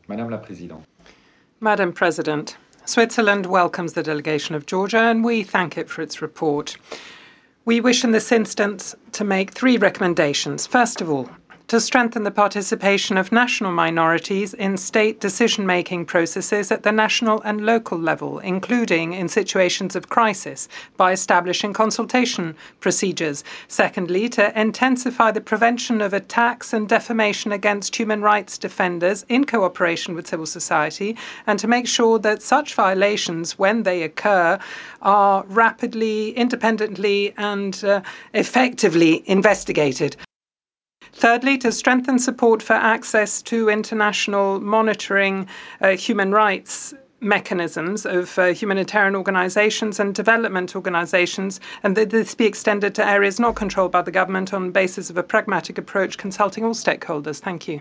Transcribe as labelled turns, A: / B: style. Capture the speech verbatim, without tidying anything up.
A: Madame la Présidente.
B: Madam President, Switzerland welcomes the delegation of Georgia and we thank it for its report. We wish in this instance to make three recommendations. First of all, to strengthen the participation of national minorities in state decision-making processes at the national and local level, including in situations of crisis, by establishing consultation procedures. Secondly, to intensify the prevention of attacks and defamation against human rights defenders in cooperation with civil society, and to make sure that such violations, when they occur, are rapidly, independently, and uh, effectively investigated. Thirdly, to strengthen support for access to international monitoring uh, human rights mechanisms of uh, humanitarian organizations and development organizations, and that this be extended to areas not controlled by the government on the basis of a pragmatic approach consulting all stakeholders. Thank you.